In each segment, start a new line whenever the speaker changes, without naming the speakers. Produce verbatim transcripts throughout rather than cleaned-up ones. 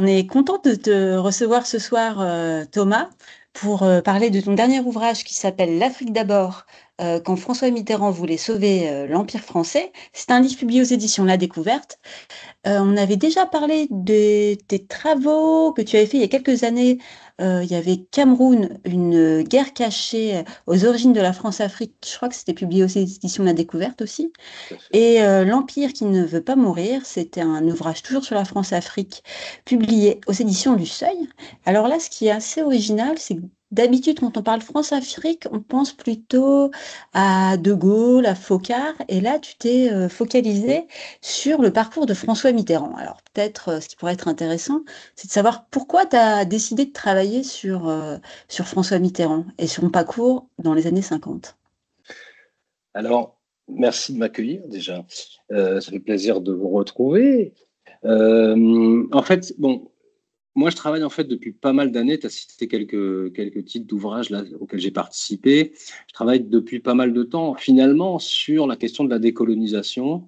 On est content de te recevoir ce soir, euh, Thomas, pour euh, parler de ton dernier ouvrage qui s'appelle L'Afrique d'abord, euh, quand François Mitterrand voulait sauver euh, l'Empire français. C'est un livre publié aux éditions La Découverte. Euh, on avait déjà parlé de tes travaux que tu avais fait il y a quelques années. Euh, il y avait Cameroun, une guerre cachée euh, aux origines de la France-Afrique. Je crois que c'était publié aux éditions La Découverte aussi.
Tout à fait.
Et euh, L'Empire qui ne veut pas mourir, c'était un ouvrage toujours sur la France-Afrique, publié aux éditions du Seuil. Alors là, ce qui est assez original, c'est que d'habitude, quand on parle France-Afrique, on pense plutôt à De Gaulle, à Focard, et là, tu t'es euh, focalisé sur le parcours de François Mitterrand. Alors peut-être, euh, ce qui pourrait être intéressant, c'est de savoir pourquoi tu as décidé de travailler sur, euh, sur François Mitterrand et son parcours dans les années cinquante.
Alors, merci de m'accueillir déjà. Euh, ça fait plaisir de vous retrouver. Euh, en fait, bon, moi je travaille en fait depuis pas mal d'années. Tu as cité quelques, quelques titres d'ouvrages là, auxquels j'ai participé. Je travaille depuis pas mal de temps finalement sur la question de la décolonisation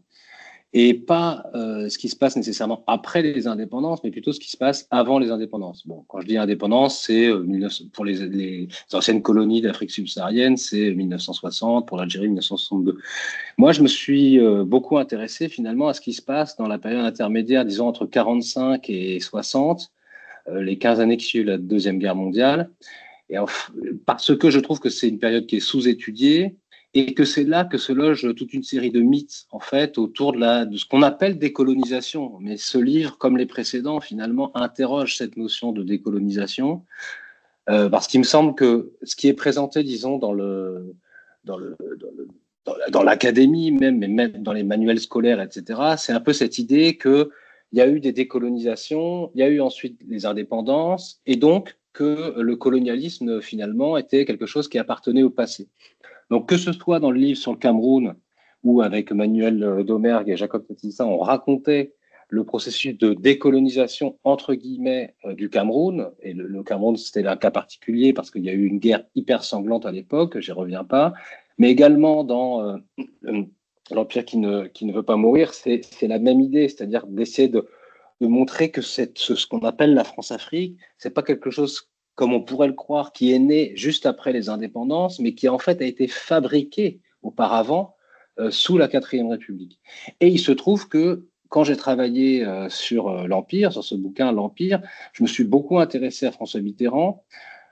et pas euh, ce qui se passe nécessairement après les indépendances, mais plutôt ce qui se passe avant les indépendances. Bon, quand je dis indépendance, c'est euh, mille neuf cents pour les, les anciennes colonies d'Afrique subsaharienne, c'est mille neuf cent soixante, pour l'Algérie mille neuf cent soixante-deux. Moi, je me suis euh, beaucoup intéressé finalement à ce qui se passe dans la période intermédiaire, disons entre quarante-cinq et soixante, euh, les quinze années qui suivent la Deuxième Guerre mondiale, et parce que je trouve que c'est une période qui est sous-étudiée et que c'est là que se loge toute une série de mythes, en fait, autour de, la, de ce qu'on appelle décolonisation. Mais ce livre, comme les précédents, finalement, interroge cette notion de décolonisation, euh, parce qu'il me semble que ce qui est présenté, disons, dans le, dans le, dans le dans l'académie même, mais même dans les manuels scolaires, et cetera, c'est un peu cette idée qu'il y a eu des décolonisations, il y a eu ensuite les indépendances, et donc que le colonialisme, finalement, était quelque chose qui appartenait au passé. Donc, que ce soit dans le livre sur le Cameroun, où avec Manuel Domergue et Jacob Tatissa, on racontait le processus de décolonisation, entre guillemets, euh, du Cameroun. Et le, le Cameroun, c'était un cas particulier parce qu'il y a eu une guerre hyper sanglante à l'époque, j'y reviens pas. Mais également dans euh, euh, l'Empire qui ne, qui ne veut pas mourir, c'est la même idée, c'est-à-dire d'essayer de, de montrer que cette, ce, ce qu'on appelle la France-Afrique, c'est pas quelque chose comme on pourrait le croire, qui est né juste après les indépendances, mais qui en fait a été fabriqué auparavant euh, sous la quatrième République. Et il se trouve que quand j'ai travaillé euh, sur euh, l'Empire, sur ce bouquin L'Empire, je me suis beaucoup intéressé à François Mitterrand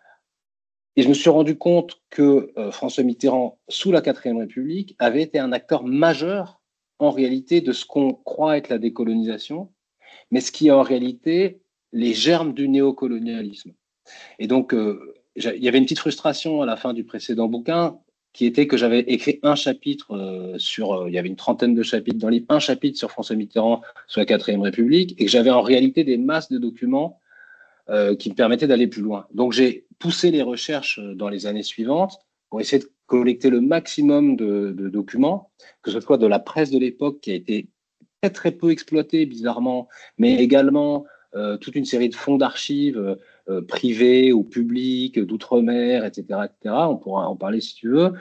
et je me suis rendu compte que euh, François Mitterrand, sous la quatrième République, avait été un acteur majeur en réalité de ce qu'on croit être la décolonisation, mais ce qui est en réalité les germes du néocolonialisme. Et donc, euh, il y avait une petite frustration à la fin du précédent bouquin qui était que j'avais écrit un chapitre euh, sur, euh, il y avait une trentaine de chapitres dans le livre, un chapitre sur François Mitterrand sous la quatrième République, et que j'avais en réalité des masses de documents euh, qui me permettaient d'aller plus loin. Donc, j'ai poussé les recherches dans les années suivantes pour essayer de collecter le maximum de, de documents, que ce soit de la presse de l'époque qui a été très très peu exploitée bizarrement, mais également euh, toute une série de fonds d'archives euh, privés ou publics, d'outre-mer, et cetera, et cetera. On pourra en parler si tu veux,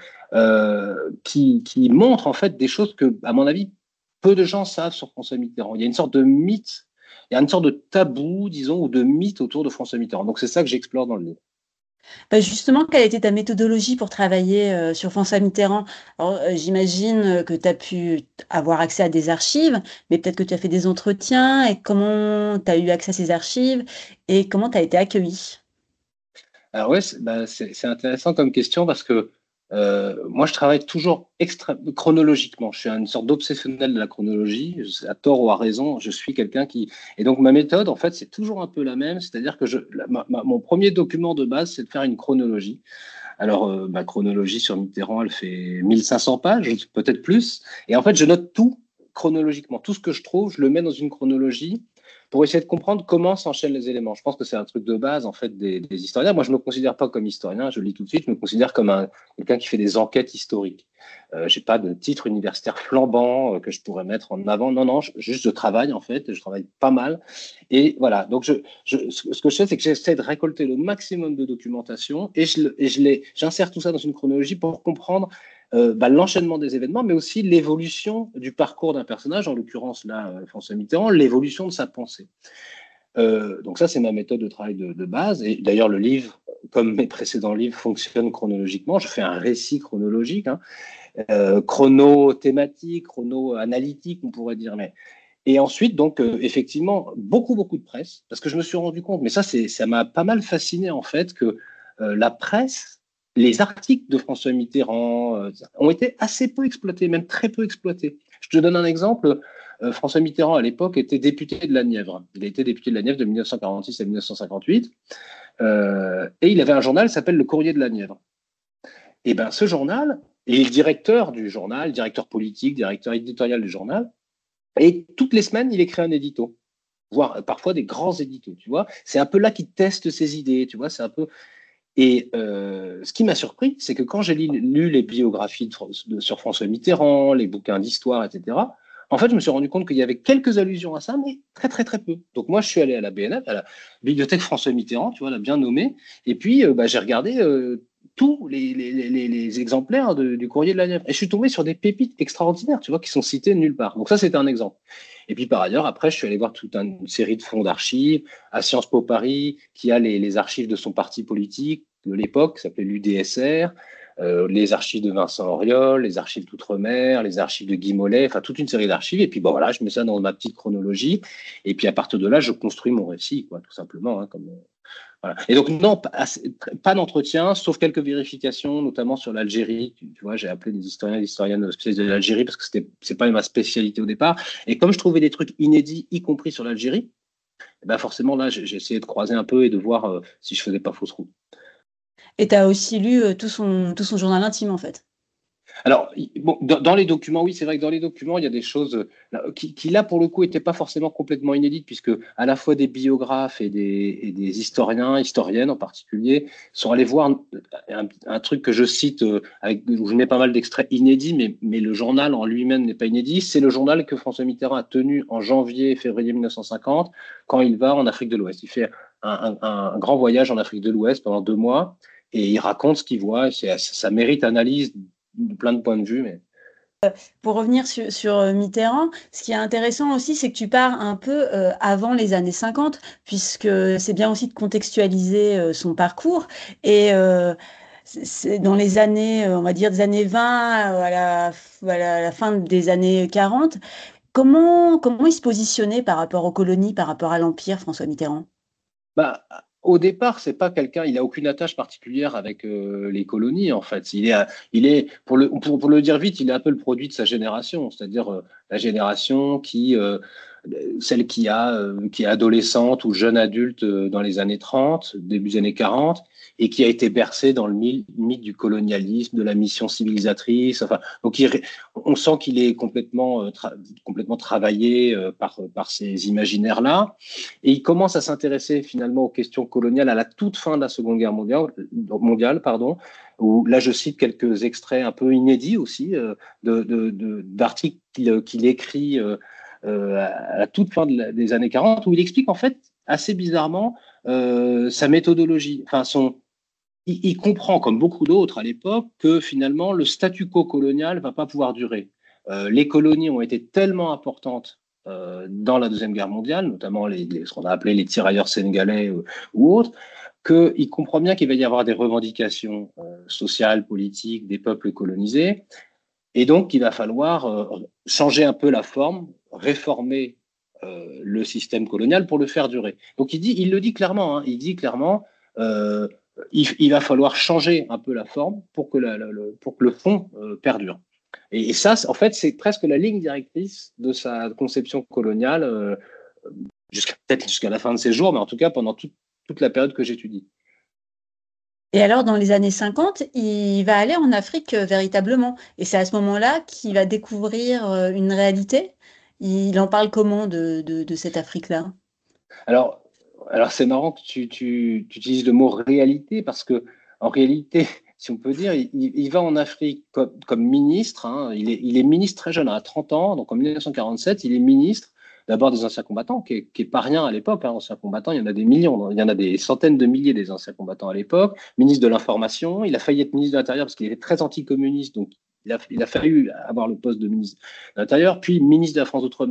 euh, qui, qui montrent en fait des choses que, à mon avis, peu de gens savent sur François Mitterrand. Il y a une sorte de mythe, il y a une sorte de tabou, disons, ou de mythe autour de François Mitterrand. Donc c'est ça que j'explore dans le livre.
Bah, justement, quelle était ta méthodologie pour travailler euh, sur François Mitterrand? Alors, euh, j'imagine euh, que tu as pu avoir accès à des archives, mais peut-être que tu as fait des entretiens et comment tu as eu accès à ces archives et comment tu as été accueilli?
Alors oui, c'est bah, c'est- c'est intéressant comme question parce que euh, moi, je travaille toujours extra chronologiquement. Je suis une sorte d'obsessionnel de la chronologie, je- à tort ou à raison. Je suis quelqu'un qui... Et donc, ma méthode, en fait, c'est toujours un peu la même. C'est-à-dire que je, la- ma- ma- mon premier document de base, c'est de faire une chronologie. Alors, euh, ma chronologie sur Mitterrand, elle fait mille cinq cents pages, peut-être plus. Et en fait, je note tout chronologiquement. Tout ce que je trouve, je le mets dans une chronologie pour essayer de comprendre comment s'enchaînent les éléments. Je pense que c'est un truc de base, en fait, des, des historiens. Moi, je ne me considère pas comme historien, je le dis tout de suite, je me considère comme un, quelqu'un qui fait des enquêtes historiques. Euh, je n'ai pas de titre universitaire flambant euh, que je pourrais mettre en avant. Non, non, je, juste je travaille, en fait, je travaille pas mal. Et voilà, donc je, je, ce que je fais, c'est que j'essaie de récolter le maximum de documentation et je, et je les, j'insère tout ça dans une chronologie pour comprendre euh, bah, l'enchaînement des événements, mais aussi l'évolution du parcours d'un personnage, en l'occurrence là, euh, François Mitterrand, l'évolution de sa pensée. Euh, donc ça, c'est ma méthode de travail de, de base. Et d'ailleurs, le livre, comme mes précédents livres, fonctionne chronologiquement. Je fais un récit chronologique, hein, euh, chrono-thématique, chrono-analytique, on pourrait dire. Mais... Et ensuite, donc, euh, effectivement, beaucoup, beaucoup de presse, parce que je me suis rendu compte, mais ça, c'est, ça m'a pas mal fasciné, en fait, que euh, la presse, les articles de François Mitterrand euh, ont été assez peu exploités, même très peu exploités. Je te donne un exemple. Euh, François Mitterrand, à l'époque, était député de la Nièvre. Il a été député de la Nièvre de mille neuf cent quarante-six à mille neuf cent cinquante-huit. Euh, et il avait un journal qui s'appelle Le Courrier de la Nièvre. Et bien, ce journal, et le directeur du journal, directeur politique, directeur éditorial du journal, et toutes les semaines, il écrit un édito, voire parfois des grands éditos, tu vois. C'est un peu là qu'il teste ses idées, tu vois. C'est un peu. Et euh, ce qui m'a surpris, c'est que quand j'ai lu, lu les biographies de, de, sur François Mitterrand, les bouquins d'histoire, et cetera, en fait, je me suis rendu compte qu'il y avait quelques allusions à ça, mais très, très, très peu. Donc, moi, je suis allé à la B N F, à la Bibliothèque François Mitterrand, tu vois, l'a bien nommé, et puis euh, bah, j'ai regardé euh, tous les, les, les, les exemplaires de, du Courrier de la Nièvre. Et je suis tombé sur des pépites extraordinaires, tu vois, qui sont citées nulle part. Donc, ça, c'était un exemple. Et puis, par ailleurs, après, je suis allé voir toute une série de fonds d'archives, à Sciences Po Paris, qui a les, les archives de son parti politique de l'époque, qui s'appelait l'U D S R, euh, les archives de Vincent Auriol, les archives d'Outre-mer, les archives de Guy Mollet, enfin toute une série d'archives. Et puis bon, voilà, je mets ça dans ma petite chronologie. Et puis à partir de là, je construis mon récit, quoi, tout simplement. Hein, comme, euh, voilà. Et donc non, pas, pas d'entretien, sauf quelques vérifications, notamment sur l'Algérie. Tu, tu vois, j'ai appelé des historiens et des historiennes spécialistes de l'Algérie parce que c'était, c'est pas ma spécialité au départ. Et comme je trouvais des trucs inédits, y compris sur l'Algérie, ben forcément là, j'ai, j'ai essayé de croiser un peu et de voir euh, si je faisais pas fausse route.
Et tu as aussi lu euh, tout son, tout son journal intime, en fait.
Alors, bon, dans, dans les documents, oui, c'est vrai que dans les documents, il y a des choses là, qui, qui, là, pour le coup, n'étaient pas forcément complètement inédites, puisque à la fois des biographes et des, et des historiens, historiennes en particulier, sont allés voir un, un truc que je cite, euh, avec, où je mets pas mal d'extraits inédits, mais, mais le journal en lui-même n'est pas inédit. C'est le journal que François Mitterrand a tenu en janvier et février mille neuf cent cinquante, quand il va en Afrique de l'Ouest. Il fait un, un, un grand voyage en Afrique de l'Ouest pendant deux mois, et il raconte ce qu'il voit. Et ça mérite analyse de plein de points de vue. Mais...
Pour revenir sur, sur Mitterrand, ce qui est intéressant aussi, c'est que tu pars un peu euh, avant les années cinquante, puisque c'est bien aussi de contextualiser euh, son parcours. Et euh, c'est dans les années, on va dire des années vingt à la, à la, à la fin des années quarante, comment, comment il se positionnait par rapport aux colonies, par rapport à l'Empire, François Mitterrand?
Bah, au départ, c'est pas quelqu'un, il a aucune attache particulière avec euh, les colonies, en fait. Il est, il est pour, le, pour, pour le dire vite, il est un peu le produit de sa génération, c'est-à-dire euh, la génération qui, euh, celle qui a, euh, qui est adolescente ou jeune adulte euh, dans les années trente, début des années quarante, et qui a été bercée dans le mythe du colonialisme, de la mission civilisatrice. Enfin, donc il, on sent qu'il est complètement, euh, tra complètement travaillé euh, par, par ces imaginaires-là. Et il commence à s'intéresser finalement aux questions coloniales à la toute fin de la Seconde Guerre mondiale, mondiale pardon, où là je cite quelques extraits un peu inédits aussi euh, de, de, de, d'articles qu'il, qu'il écrit euh, euh, à la toute fin de la, des années quarante, où il explique en fait assez bizarrement euh, sa méthodologie, enfin son il, il comprend, comme beaucoup d'autres à l'époque, que finalement le statu quo colonial ne va pas pouvoir durer. Euh, les colonies ont été tellement importantes euh, dans la Deuxième Guerre mondiale, notamment les, les, ce qu'on a appelé les tirailleurs sénégalais ou, ou autres, qu'il comprend bien qu'il va y avoir des revendications euh, sociales, politiques des peuples colonisés, et donc il va falloir euh, changer un peu la forme, réformer euh, le système colonial pour le faire durer. Donc il, dit, il le dit clairement, hein, il dit clairement, euh, il, il, va falloir changer un peu la forme pour que, la, la, le, pour que le fond euh, perdure. Et, et ça, en fait, c'est presque la ligne directrice de sa conception coloniale, euh, jusqu'à, peut-être jusqu'à la fin de ses jours, mais en tout cas pendant tout, toute la période que j'étudie.
Et alors, dans les années cinquante, il va aller en Afrique euh, véritablement. Et c'est à ce moment-là qu'il va découvrir euh, une réalité. Il en parle comment de, de, de cette Afrique-là?
Alors, alors c'est marrant que tu, tu, tu, utilises le mot réalité parce que, en réalité, si on peut dire, il, il va en Afrique comme, comme ministre. Hein, il, est, il est ministre très jeune, à trente ans, donc en mille neuf cent quarante-sept, il est ministre d'abord des anciens combattants, qui n'est pas rien à l'époque. Hein, anciens combattants, il y en a des millions, il y en a des centaines de milliers des anciens combattants à l'époque. Ministre de l'Information, il a failli être ministre de l'Intérieur parce qu'il était très anticommuniste, donc il a, il a fallu avoir le poste de ministre de l'Intérieur, puis ministre de la France Outre-mer.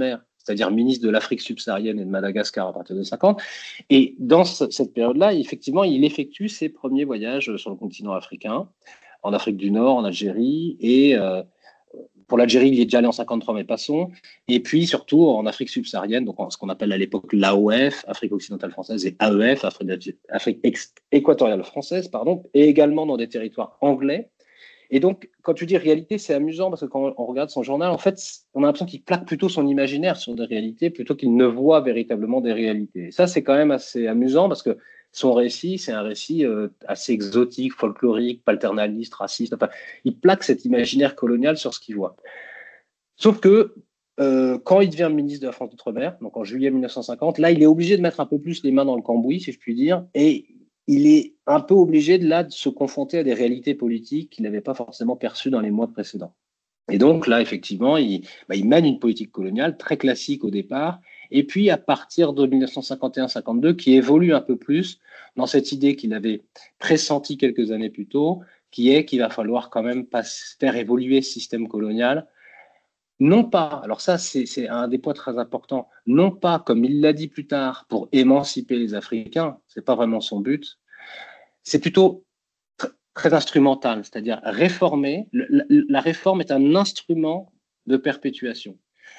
c'est-à-dire ministre de l'Afrique subsaharienne et de Madagascar à partir de cinquante. Et dans ce, cette période-là, effectivement, il effectue ses premiers voyages sur le continent africain, en Afrique du Nord, en Algérie, et euh, pour l'Algérie, il y est déjà allé en cinquante-trois, mais passons. Et puis surtout en Afrique subsaharienne, donc en ce qu'on appelle à l'époque l'A O F, Afrique occidentale française, et A E F, Afrique, Afrique équatoriale française, pardon, et également dans des territoires anglais. Et donc, quand tu dis réalité, c'est amusant parce que quand on regarde son journal, en fait, on a l'impression qu'il plaque plutôt son imaginaire sur des réalités plutôt qu'il ne voit véritablement des réalités. Et ça, c'est quand même assez amusant parce que son récit, c'est un récit euh, assez exotique, folklorique, paternaliste, raciste. Enfin, il plaque cet imaginaire colonial sur ce qu'il voit. Sauf que euh, quand il devient ministre de la France d'Outre-mer, donc en juillet mille neuf cent cinquante, là, il est obligé de mettre un peu plus les mains dans le cambouis, si je puis dire, et il est un peu obligé de là de se confronter à des réalités politiques qu'il n'avait pas forcément perçues dans les mois précédents. Et donc là, effectivement, il, bah, il mène une politique coloniale très classique au départ, et puis à partir de mille neuf cent cinquante et un cinquante-deux, qui évolue un peu plus dans cette idée qu'il avait pressentie quelques années plus tôt, qui est qu'il va falloir quand même pas faire évoluer ce système colonial, non pas, alors ça c'est un des points très importants, non pas comme il l'a dit plus tard pour émanciper les Africains, c'est pas vraiment son but, c'est plutôt tr très instrumental, c'est-à-dire réformer. La, la réforme est un instrument de perpétuation.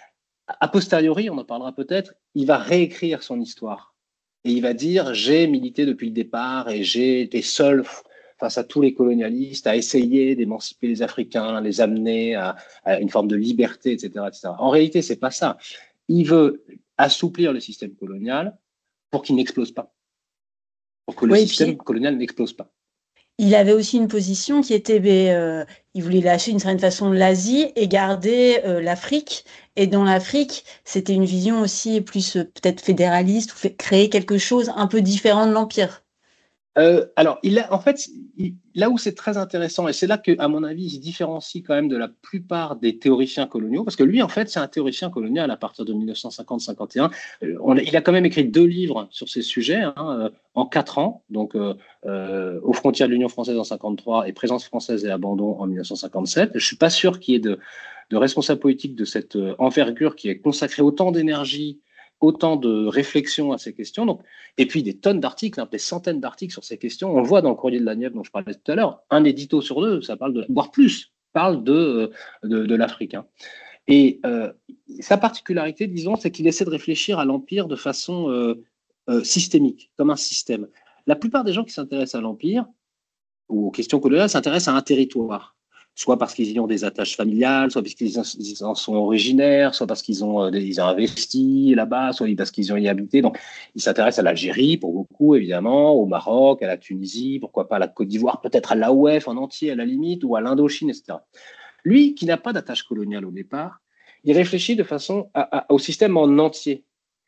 A posteriori, on en parlera peut-être, il va réécrire son histoire et il va dire j'ai milité depuis le départ et j'ai été seul face à tous les colonialistes à essayer d'émanciper les Africains, les amener à, à une forme de liberté, et cetera, et cetera. En réalité, c'est pas ça. Il veut assouplir le système colonial pour qu'il n'explose pas, pour que le
Oui,
système
puis
colonial n'explose pas.
il avait aussi une position qui était, ben, euh, il voulait lâcher d'une certaine façon l'Asie et garder euh, l'Afrique. Et dans l'Afrique, c'était une vision aussi plus euh, peut-être fédéraliste ou fait, créer quelque chose un peu différent de l'Empire.
Euh, alors, il a, en fait, il, là où c'est très intéressant, et c'est là que, à mon avis, il se différencie quand même de la plupart des théoriciens coloniaux, parce que lui, en fait, c'est un théoricien colonial à partir de mille neuf cent cinquante cinquante et un. Euh, on, il a quand même écrit deux livres sur ces sujets hein, euh, en quatre ans, donc euh, euh, aux frontières de l'Union française en cinquante-trois et présence française et abandon en mille neuf cent cinquante-sept. Je suis pas sûr qu'il y ait de, de responsable politique de cette euh, envergure qui ait consacré autant d'énergie, autant de réflexion à ces questions. Donc, et puis des tonnes d'articles, hein, des centaines d'articles sur ces questions. On le voit dans le Courrier de la Nièvre dont je parlais tout à l'heure. Un édito sur deux, ça parle de, voire plus, parle de, de, de l'Afrique. Hein. Et euh, sa particularité, disons, c'est qu'il essaie de réfléchir à l'Empire de façon euh, euh, systémique, comme un système. La plupart des gens qui s'intéressent à l'Empire ou aux questions coloniales s'intéressent à un territoire. Soit parce qu'ils y ont des attaches familiales, soit parce qu'ils en sont originaires, soit parce qu'ils ont, euh, ils ont investi là-bas, soit parce qu'ils ont y habité. Donc, ils s'intéressent à l'Algérie, pour beaucoup, évidemment, au Maroc, à la Tunisie, pourquoi pas à la Côte d'Ivoire, peut-être à l'A O F en entier, à la limite, ou à l'Indochine, et cetera. Lui, qui n'a pas d'attache coloniale au départ, il réfléchit de façon à, à, au système en entier.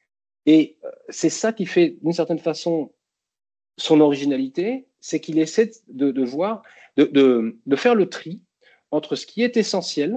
Et c'est ça qui fait, d'une certaine façon, son originalité, c'est qu'il essaie de, de voir, de, de, de faire le tri entre ce qui est essentiel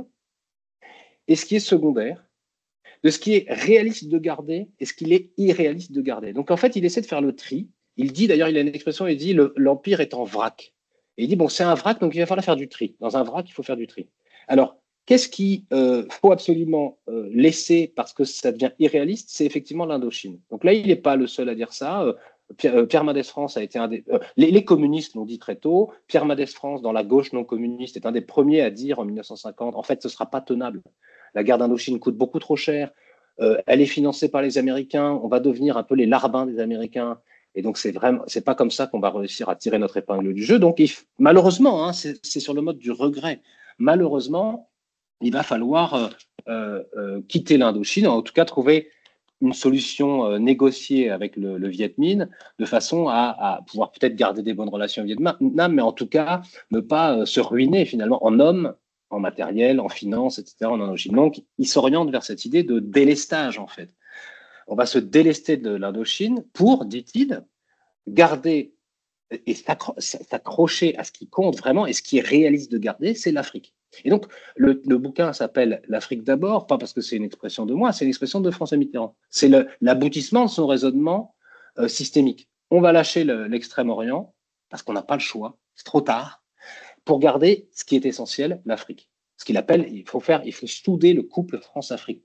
et ce qui est secondaire, de ce qui est réaliste de garder et ce qui est irréaliste de garder. Donc en fait, il essaie de faire le tri. Il dit, d'ailleurs, il a une expression, il dit l'Empire est en vrac. Et il dit, bon, c'est un vrac, donc il va falloir faire du tri. Dans un vrac, il faut faire du tri. Alors, qu'est-ce qu'il euh, faut absolument euh, laisser parce que ça devient irréaliste? C'est effectivement l'Indochine. Donc là, il n'est pas le seul à dire ça. Euh, Pierre, Pierre Mendès France a été un des. Euh, les, les communistes l'ont dit très tôt. Pierre Mendès France, dans la gauche non communiste, est un des premiers à dire en mille neuf cent cinquante en fait, ce ne sera pas tenable. La guerre d'Indochine coûte beaucoup trop cher. Euh, elle est financée par les Américains. On va devenir un peu les larbins des Américains. Et donc, c'est vraiment, c'est pas comme ça qu'on va réussir à tirer notre épingle du jeu. Donc, il, malheureusement, hein, c'est sur le mode du regret. Malheureusement, il va falloir euh, euh, quitter l'Indochine, en tout cas trouver une solution euh, négociée avec le, le Viet Minh de façon à, à pouvoir peut-être garder des bonnes relations au Vietnam, mais en tout cas ne pas euh, se ruiner finalement en hommes, en matériel, en finances, et cetera en Indochine. Donc, il s'oriente vers cette idée de délestage en fait. On va se délester de l'Indochine pour, dit-il, garder et s'accrocher à ce qui compte vraiment et ce qui est réaliste de garder, c'est l'Afrique. Et donc, le, le bouquin s'appelle L'Afrique d'abord, pas parce que c'est une expression de moi, c'est une expression de François Mitterrand. C'est l'aboutissement de son raisonnement euh, systémique. On va lâcher l'extrême-orient parce qu'on n'a pas le choix, c'est trop tard, pour garder ce qui est essentiel, l'Afrique. Ce qu'il appelle, il faut faire, il faut souder le couple France-Afrique, comme dit.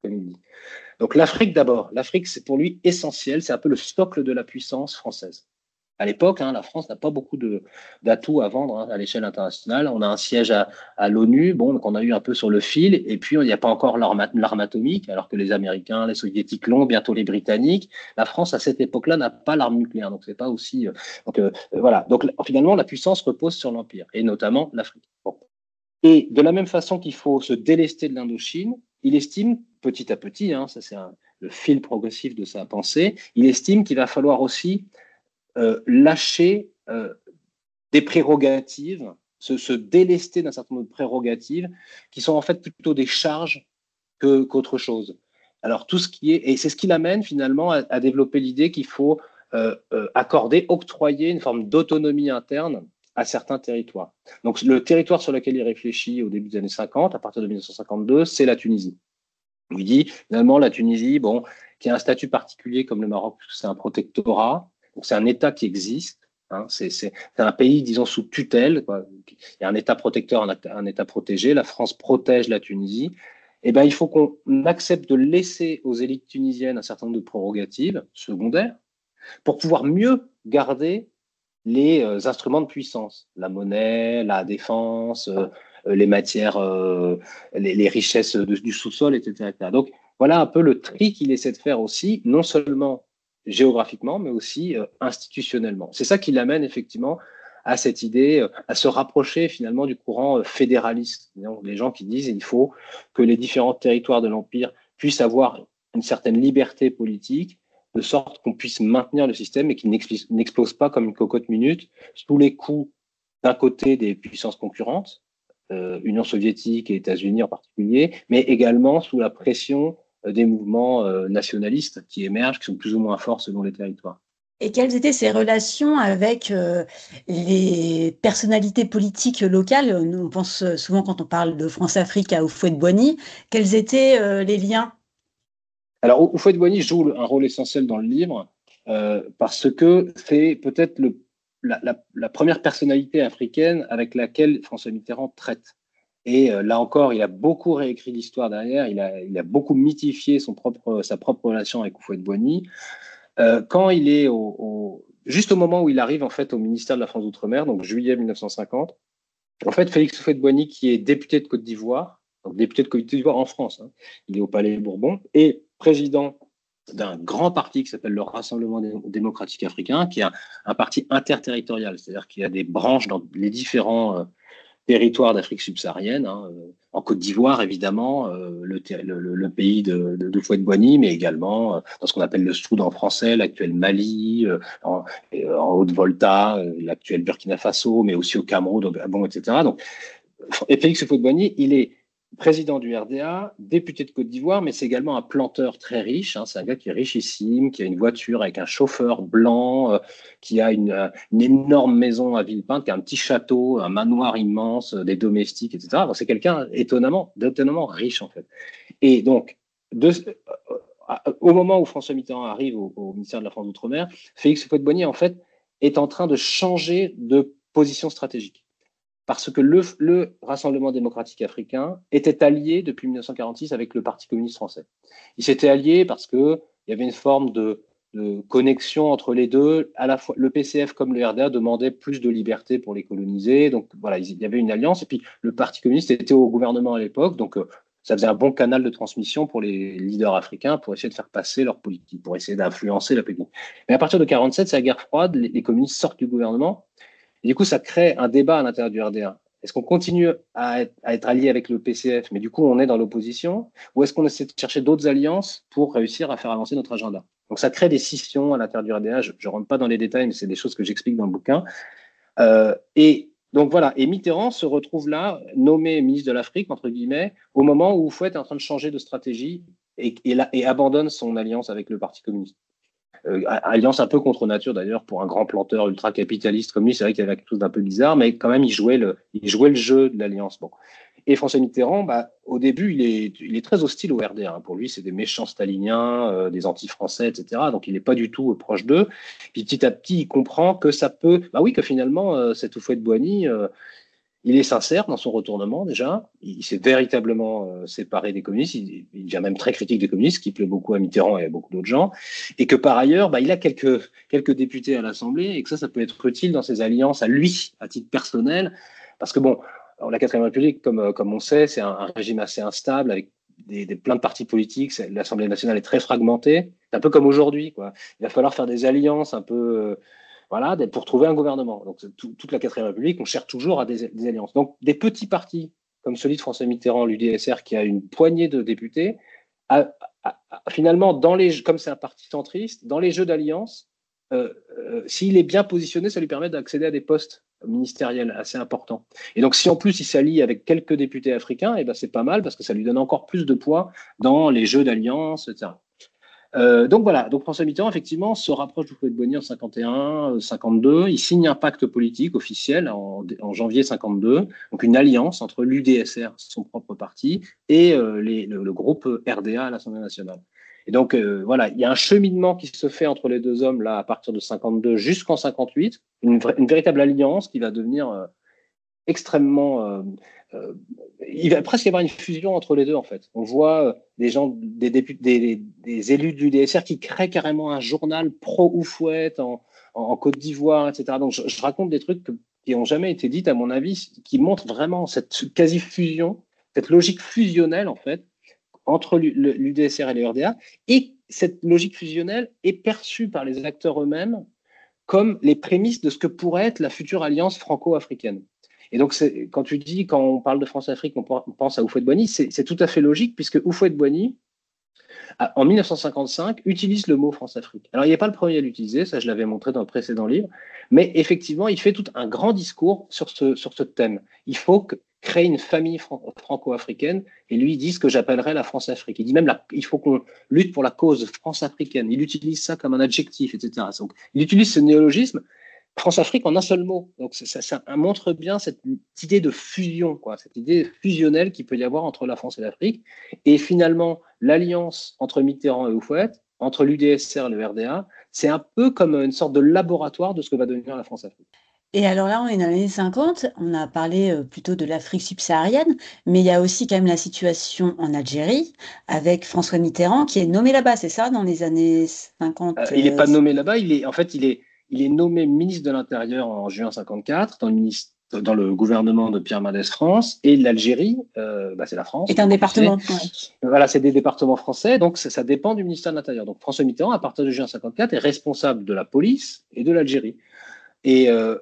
comme il dit. Donc l'Afrique d'abord. L'Afrique, c'est pour lui essentiel. C'est un peu le socle de la puissance française. À l'époque, hein, la France n'a pas beaucoup de, d'atouts à vendre hein, à l'échelle internationale. On a un siège à, à l'ONU, bon, qu'on a eu un peu sur le fil, et puis il n'y a pas encore l'arme, l'arme atomique, alors que les Américains, les Soviétiques l'ont, bientôt les Britanniques. La France, à cette époque-là, n'a pas l'arme nucléaire, donc c'est pas aussi. Euh, donc euh, voilà. Donc finalement, la puissance repose sur l'empire, et notamment l'Afrique. Bon. Et de la même façon qu'il faut se délester de l'Indochine, il estime petit à petit, hein, ça c'est un, le fil progressif de sa pensée, il estime qu'il va falloir aussi Euh, lâcher euh, des prérogatives, se, se délester d'un certain nombre de prérogatives qui sont en fait plutôt des charges que, qu'autre chose. Alors tout ce qui est, et c'est ce qui l'amène finalement à, à développer l'idée qu'il faut euh, euh, accorder, octroyer une forme d'autonomie interne à certains territoires. Donc le territoire sur lequel il réfléchit au début des années cinquante, à partir de mille neuf cent cinquante-deux, c'est la Tunisie. Il dit finalement la Tunisie, bon, qui a un statut particulier comme le Maroc, c'est un protectorat. Donc, c'est un État qui existe. Hein, c'est, c'est, c'est un pays, disons, sous tutelle. Quoi. Il y a un État protecteur, un, un État protégé. La France protège la Tunisie. Eh ben, il faut qu'on accepte de laisser aux élites tunisiennes un certain nombre de prérogatives secondaires pour pouvoir mieux garder les euh, instruments de puissance, la monnaie, la défense, euh, les matières, euh, les, les richesses de, du sous-sol, et cetera, et cetera. Donc, voilà un peu le tri qu'il essaie de faire aussi, non seulement géographiquement, mais aussi euh, institutionnellement. C'est ça qui l'amène effectivement à cette idée, euh, à se rapprocher finalement du courant euh, fédéraliste. Donc, les gens qui disent qu'il faut que les différents territoires de l'Empire puissent avoir une certaine liberté politique, de sorte qu'on puisse maintenir le système et qu'il n'explose pas comme une cocotte minute sous les coups d'un côté des puissances concurrentes, euh, Union soviétique et États-Unis en particulier, mais également sous la pression des mouvements euh, nationalistes qui émergent, qui sont plus ou moins forts selon les territoires.
Et quelles étaient ses relations avec euh, les personnalités politiques locales? Nous, on pense souvent quand on parle de France-Afrique à Houphouët-Boigny. Quels étaient euh, les liens?
Alors, Houphouët-Boigny joue un rôle essentiel dans le livre euh, parce que c'est peut-être le, la, la, la première personnalité africaine avec laquelle François Mitterrand traite. Et euh, là encore, il a beaucoup réécrit l'histoire derrière, il a, il a beaucoup mythifié son propre, sa propre relation avec Houphouët-Boigny. Euh, quand il est au, au, juste au moment où il arrive en fait au ministère de la France d'Outre-mer, donc juillet mille neuf cent cinquante, en fait, Félix Houphouët-Boigny, qui est député de Côte d'Ivoire, donc député de Côte d'Ivoire en France, hein, il est au Palais Bourbon, et président d'un grand parti qui s'appelle le Rassemblement démocratique africain, qui est un, un parti interterritorial, c'est-à-dire qu'il y a des branches dans les différents euh, territoire d'Afrique subsaharienne, hein, euh, en Côte d'Ivoire évidemment, euh, le, le, le pays de, de, de Houphouët-Boigny, mais également euh, dans ce qu'on appelle le Soudan français, l'actuel Mali, euh, en, euh, en Haute-Volta, euh, l'actuel Burkina Faso, mais aussi au Cameroun, au Gabon, et cetera. Donc, et Félix Houphouët-Boigny, il est président du R D A, député de Côte d'Ivoire, mais c'est également un planteur très riche. Hein, c'est un gars qui est richissime, qui a une voiture avec un chauffeur blanc, euh, qui a une, euh, une énorme maison à Villepinte, qui a un petit château, un manoir immense, euh, des domestiques, et cetera. Donc, c'est quelqu'un étonnamment, d'étonnamment riche, en fait. Et donc, de, euh, au moment où François Mitterrand arrive au, au ministère de la France d'Outre-mer, Félix Houphouët-Boigny, en fait, est en train de changer de position stratégique. Parce que le, le Rassemblement démocratique africain était allié depuis mille neuf cent quarante-six avec le Parti communiste français. Il s'était allié parce qu'il y avait une forme de, de connexion entre les deux. À la fois, le P C F comme le R D A demandaient plus de liberté pour les coloniser. Donc voilà, il y avait une alliance. Et puis le Parti communiste était au gouvernement à l'époque. Donc euh, ça faisait un bon canal de transmission pour les leaders africains pour essayer de faire passer leur politique, pour essayer d'influencer la politique. Mais à partir de quarante-sept, c'est la guerre froide. Les, les communistes sortent du gouvernement. Et du coup, ça crée un débat à l'intérieur du R D A. Est-ce qu'on continue à être, à être allié avec le P C F, mais du coup, on est dans l'opposition, ou est-ce qu'on essaie de chercher d'autres alliances pour réussir à faire avancer notre agenda? Donc, ça crée des scissions à l'intérieur du R D A. Je ne rentre pas dans les détails, mais c'est des choses que j'explique dans le bouquin. Euh, et donc, voilà. Et Mitterrand se retrouve là, nommé ministre de l'Afrique, entre guillemets, au moment où Houphouët est en train de changer de stratégie et, et, la, et abandonne son alliance avec le Parti communiste. Euh, alliance un peu contre nature d'ailleurs pour un grand planteur ultra-capitaliste comme lui, c'est vrai qu'il y avait quelque chose d'un peu bizarre, mais quand même il jouait le, il jouait le jeu de l'alliance. Bon. Et François Mitterrand, bah, au début, il est, il est très hostile au R D A. Hein. Pour lui, c'est des méchants staliniens, euh, des anti-français, et cetera. Donc il n'est pas du tout euh, proche d'eux. Puis petit à petit, il comprend que ça peut, bah oui, que finalement, euh, cet Houphouët-Boigny, euh, Il est sincère dans son retournement déjà. Il, il s'est véritablement euh, séparé des communistes. Il, il devient même très critique des communistes, ce qui plaît beaucoup à Mitterrand et à beaucoup d'autres gens. Et que par ailleurs, bah, il a quelques, quelques députés à l'Assemblée et que ça, ça peut être utile dans ses alliances à lui, à titre personnel. Parce que bon, alors, la quatrième République, comme, comme on sait, c'est un, un régime assez instable avec des, des, plein de partis politiques. L'Assemblée nationale est très fragmentée. C'est un peu comme aujourd'hui, quoi. Il va falloir faire des alliances un peu... Euh, voilà, pour trouver un gouvernement. Donc, tout, toute la quatrième République, on cherche toujours à des, des alliances. Donc, des petits partis, comme celui de François Mitterrand, l'U D S R, qui a une poignée de députés, a, a, a, finalement, dans les, comme c'est un parti centriste, dans les jeux d'alliance, euh, euh, s'il est bien positionné, ça lui permet d'accéder à des postes ministériels assez importants. Et donc, si en plus il s'allie avec quelques députés africains, eh ben, c'est pas mal parce que ça lui donne encore plus de poids dans les jeux d'alliance, et cetera. Euh, donc voilà, donc François Mitterrand, effectivement, se rapproche du Houphouët-Boigny en cinquante et un, cinquante-deux. Il signe un pacte politique officiel en, en janvier cinquante-deux, donc une alliance entre l'U D S R, son propre parti, et euh, les, le, le groupe R D A à l'Assemblée nationale. Et donc euh, voilà, il y a un cheminement qui se fait entre les deux hommes là à partir de cinquante-deux jusqu'en cinquante-huit, une, une véritable alliance qui va devenir euh, extrêmement euh, euh, il va presque y avoir une fusion entre les deux, en fait. On voit des gens, des, députés, des, des élus du D S R qui créent carrément un journal pro-Houphouët en, en, en Côte d'Ivoire, et cetera. Donc, je, je raconte des trucs que, qui n'ont jamais été dits, à mon avis, qui montrent vraiment cette quasi-fusion, cette logique fusionnelle, en fait, entre l'U D S R et les R D A. Et cette logique fusionnelle est perçue par les acteurs eux-mêmes comme les prémices de ce que pourrait être la future alliance franco-africaine. Et donc, quand tu dis, quand on parle de France-Afrique, on pense à Houphouët-Boigny, c'est tout à fait logique, puisque Houphouët-Boigny, en mille neuf cent cinquante-cinq, utilise le mot France-Afrique. Alors, il n'est pas le premier à l'utiliser, ça je l'avais montré dans le précédent livre, mais effectivement, il fait tout un grand discours sur ce, sur ce thème. Il faut que, créer une famille franco-africaine, et lui, il dit ce que j'appellerais la France-Afrique. Il dit même, la, il faut qu'on lutte pour la cause France-africaine. Il utilise ça comme un adjectif, et cetera. Donc, il utilise ce néologisme, France-Afrique en un seul mot. Donc, ça, ça, ça montre bien cette idée de fusion, quoi, cette idée fusionnelle qu'il peut y avoir entre la France et l'Afrique. Et finalement, l'alliance entre Mitterrand et Houphouët, entre l'U D S R et le R D A, c'est un peu comme une sorte de laboratoire de ce que va devenir la France-Afrique.
Et alors là, on est dans les années cinquante, on a parlé plutôt de l'Afrique subsaharienne, mais il y a aussi quand même la situation en Algérie, avec François Mitterrand, qui est nommé là-bas, c'est ça, dans les années cinquante
euh, Il n'est pas nommé là-bas, il est, en fait, il est, il est nommé ministre de l'Intérieur en juin cinquante-quatre, dans le, ministre, dans le gouvernement de Pierre Mendès France, et l'Algérie, euh, bah, c'est la France.
C'est un département. Ouais.
Voilà, c'est des départements français, donc ça, ça dépend du ministère de l'Intérieur. Donc François Mitterrand, à partir de juin cinquante-quatre, est responsable de la police et de l'Algérie. Et euh,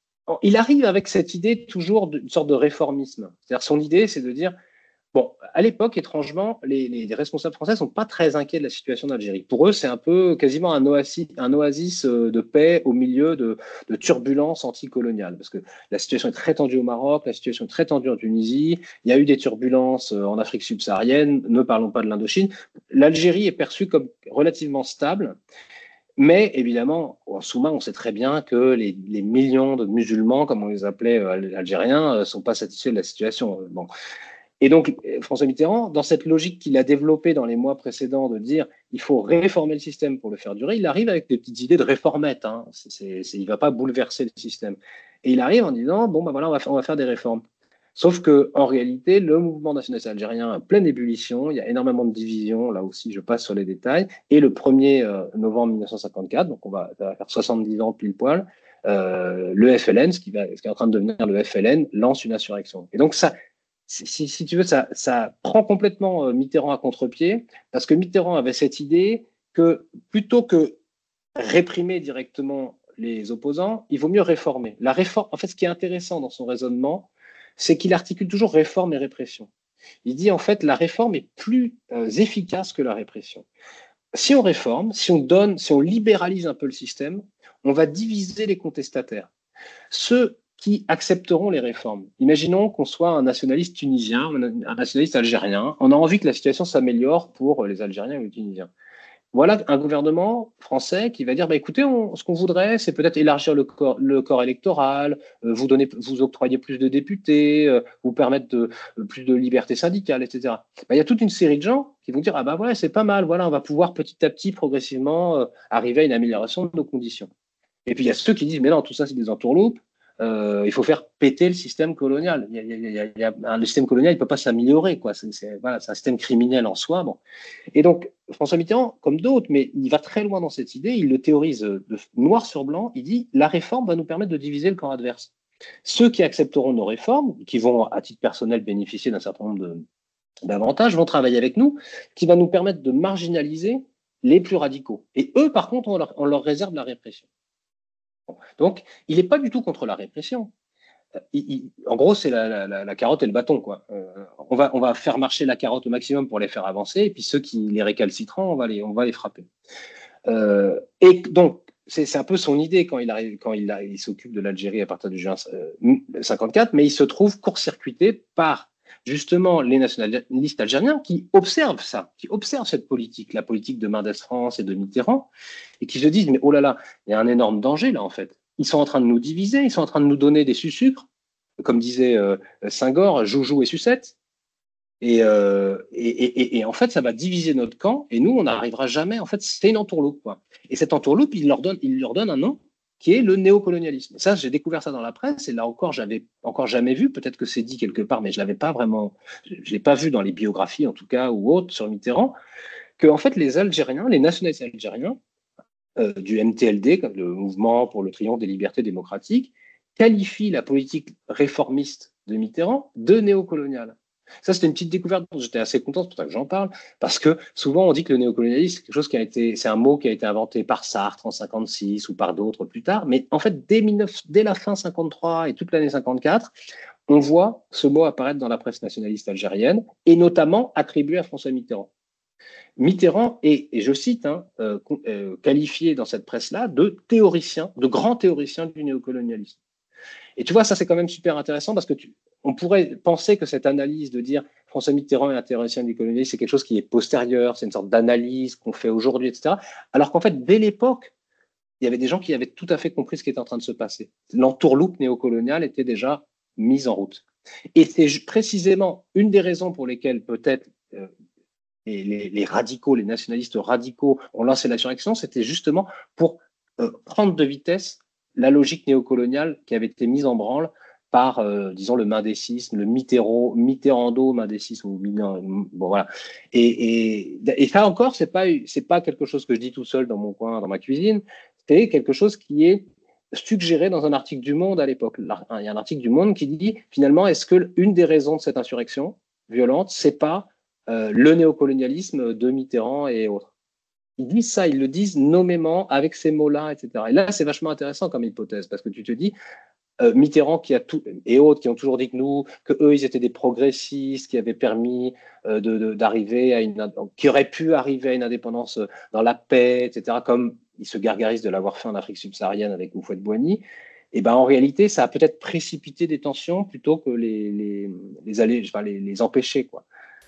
il arrive avec cette idée toujours d'une sorte de réformisme. C'est-à-dire son idée, c'est de dire, bon, à l'époque, étrangement, les, les responsables français ne sont pas très inquiets de la situation d'Algérie. Pour eux, c'est un peu quasiment un oasis, un oasis de paix au milieu de, de turbulences anticoloniales. Parce que la situation est très tendue au Maroc, la situation est très tendue en Tunisie, il y a eu des turbulences en Afrique subsaharienne, ne parlons pas de l'Indochine. L'Algérie est perçue comme relativement stable. Mais évidemment, en sous-main, on sait très bien que les, les millions de musulmans, comme on les appelait euh, algériens, ne sont pas satisfaits de la situation. Bon. Et donc, François Mitterrand, dans cette logique qu'il a développée dans les mois précédents de dire il faut réformer le système pour le faire durer, il arrive avec des petites idées de réformette. Hein. C'est, c'est, il ne va pas bouleverser le système. Et il arrive en disant bon, ben voilà, on va, faire, on va faire des réformes. Sauf qu'en réalité, le mouvement nationaliste algérien est en pleine ébullition, il y a énormément de divisions, là aussi je passe sur les détails, et le premier novembre mille neuf cent cinquante-quatre, donc on va, ça va faire soixante-dix ans pile poil, euh, le F L N, ce qui, va, ce qui est en train de devenir le F L N, lance une insurrection. Et donc ça, si, si tu veux, ça, ça prend complètement Mitterrand à contre-pied, parce que Mitterrand avait cette idée que plutôt que réprimer directement les opposants, il vaut mieux réformer. La réforme, en fait, ce qui est intéressant dans son raisonnement, c'est qu'il articule toujours réforme et répression. Il dit en fait la réforme est plus euh, efficace que la répression. Si on réforme, si on donne, si on libéralise un peu le système, on va diviser les contestataires. Ceux qui accepteront les réformes. Imaginons qu'on soit un nationaliste tunisien, un nationaliste algérien. On a envie que la situation s'améliore pour les Algériens et les Tunisiens. Voilà un gouvernement français qui va dire bah, écoutez, on, ce qu'on voudrait, c'est peut-être élargir le corps, le corps électoral, euh, vous, donner, vous octroyer plus de députés, euh, vous permettre de, euh, plus de liberté syndicale, et cetera. Bah, il y a toute une série de gens qui vont dire ah bah voilà, c'est pas mal, voilà, on va pouvoir petit à petit, progressivement, euh, arriver à une amélioration de nos conditions. Et puis il y a ceux qui disent mais non, tout ça c'est des entourloupes. euh, il faut faire péter le système colonial. Il y a, il y a, il y a, un, le système colonial, il ne peut pas s'améliorer, quoi. C'est, c'est, voilà, c'est un système criminel en soi. Bon. Et donc, François Mitterrand, comme d'autres, mais il va très loin dans cette idée, il le théorise de noir sur blanc, il dit la réforme va nous permettre de diviser le camp adverse. Ceux qui accepteront nos réformes, qui vont à titre personnel bénéficier d'un certain nombre de, d'avantages, vont travailler avec nous, qui va nous permettre de marginaliser les plus radicaux. Et eux, par contre, on leur, on leur réserve la répression. Donc, il n'est pas du tout contre la répression. Il, il, en gros, c'est la, la, la carotte et le bâton, quoi. Euh, on va, on va faire marcher la carotte au maximum pour les faire avancer, et puis ceux qui les récalcitrants, on va les, on va les frapper. Euh, et donc, c'est, c'est un peu son idée quand il arrive, quand il, a, il s'occupe de l'Algérie à partir du juin euh, cinquante-quatre, mais il se trouve court-circuité par justement les nationalistes algériens qui observent ça, qui observent cette politique, la politique de Mendès France et de Mitterrand, et qui se disent mais oh là là, il y a un énorme danger là en fait. Ils sont en train de nous diviser, ils sont en train de nous donner des sucres, comme disait euh, Senghor, joujou et sucette. Et, euh, et, et, et en fait, ça va diviser notre camp, et nous, on n'arrivera jamais. En fait, c'est une entourloupe, quoi. Et cette entourloupe, il leur donne, il leur donne un nom qui est le néocolonialisme. Ça, j'ai découvert ça dans la presse, et là encore, j'avais encore jamais vu. Peut-être que c'est dit quelque part, mais je l'avais pas vraiment, je l'ai pas vu dans les biographies, en tout cas, ou autres sur Mitterrand, que en fait, les Algériens, les nationalistes algériens euh, du M T L D, le mouvement pour le triomphe des libertés démocratiques, qualifient la politique réformiste de Mitterrand de néocoloniale. Ça, c'était une petite découverte dont j'étais assez content, c'est pour ça que j'en parle, parce que souvent on dit que le néocolonialisme, c'est quelque chose qui a été, c'est un mot qui a été inventé par Sartre en cinquante-six ou par d'autres plus tard, mais en fait, dès, dix-neuf, dès la fin cinquante-trois et toute l'année cinquante-quatre, on voit ce mot apparaître dans la presse nationaliste algérienne, et notamment attribué à François Mitterrand. Mitterrand est, et je cite, hein, euh, euh, qualifié dans cette presse-là de théoricien, de grand théoricien du néocolonialisme. Et tu vois, ça c'est quand même super intéressant parce que tu, on pourrait penser que cette analyse de dire François Mitterrand est un théoricien du colonialisme, c'est quelque chose qui est postérieur, c'est une sorte d'analyse qu'on fait aujourd'hui, et cetera. Alors qu'en fait, dès l'époque, il y avait des gens qui avaient tout à fait compris ce qui était en train de se passer. L'entourloupe néocoloniale était déjà mise en route. Et c'est précisément une des raisons pour lesquelles peut-être euh, les, les, les radicaux, les nationalistes radicaux ont lancé l'insurrection, c'était justement pour euh, prendre de vitesse la logique néocoloniale qui avait été mise en branle par, euh, disons, le mendécisme, le Mitterrand, Mitterrando-mendécisme. Bon, voilà. Et, et, et ça encore, c'est pas, c'est pas quelque chose que je dis tout seul dans mon coin, dans ma cuisine. C'est quelque chose qui est suggéré dans un article du Monde à l'époque. Il y a un article du Monde qui dit, finalement, est-ce que une des raisons de cette insurrection violente, c'est pas euh, le néocolonialisme de Mitterrand et autres? Ils disent ça, ils le disent nommément avec ces mots-là, et cetera. Et là, c'est vachement intéressant comme hypothèse parce que tu te dis, euh, Mitterrand qui a tout, et autres qui ont toujours dit que nous, que eux, ils étaient des progressistes qui avaient permis euh, de, de, d'arriver à une, qui auraient pu arriver à une indépendance dans la paix, et cetera. Comme ils se gargarisent de l'avoir fait en Afrique subsaharienne avec Houphouët-Boigny. Et ben en réalité, ça a peut-être précipité des tensions plutôt que les les les, aller, enfin, les, les empêcher, quoi.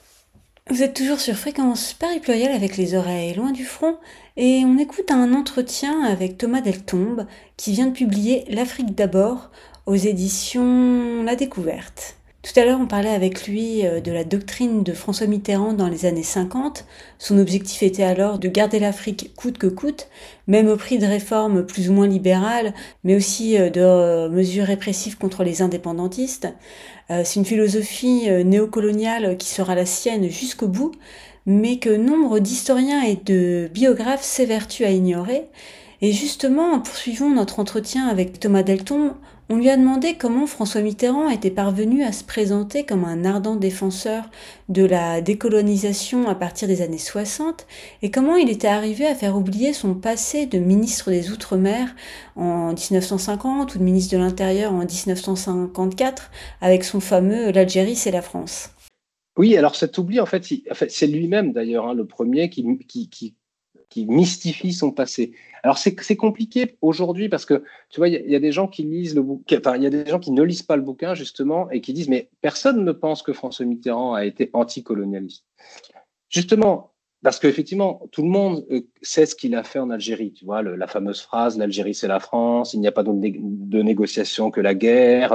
Vous êtes toujours sur Fréquence Paris-Ployal avec les oreilles loin du front et on écoute un entretien avec Thomas Deltombe qui vient de publier L'Afrique d'abord aux éditions La Découverte. Tout à l'heure, on parlait avec lui de la doctrine de François Mitterrand dans les années cinquante. Son objectif était alors de garder l'Afrique coûte que coûte, même au prix de réformes plus ou moins libérales, mais aussi de mesures répressives contre les indépendantistes. C'est une philosophie néocoloniale qui sera la sienne jusqu'au bout, mais que nombre d'historiens et de biographes s'évertuent à ignorer. Et justement, poursuivons notre entretien avec Thomas Deltombe. On lui a demandé comment François Mitterrand était parvenu à se présenter comme un ardent défenseur de la décolonisation à partir des années soixante et comment il était arrivé à faire oublier son passé de ministre des Outre-mer en dix-neuf cent cinquante ou de ministre de l'Intérieur en dix-neuf cent cinquante-quatre avec son fameux « L'Algérie, c'est la France ».
Oui, alors cet oubli, en fait, il, en fait c'est lui-même d'ailleurs hein, le premier qui, qui, qui qui mystifie son passé. Alors c'est, c'est compliqué aujourd'hui parce que tu vois, il y, y a des gens qui lisent le bouquin, enfin il y a des gens qui ne lisent pas le bouquin justement et qui disent mais personne ne pense que François Mitterrand a été anticolonialiste. Justement parce qu'effectivement tout le monde sait ce qu'il a fait en Algérie. Tu vois le, la fameuse phrase l'Algérie c'est la France, il n'y a pas de, né- de négociation que la guerre.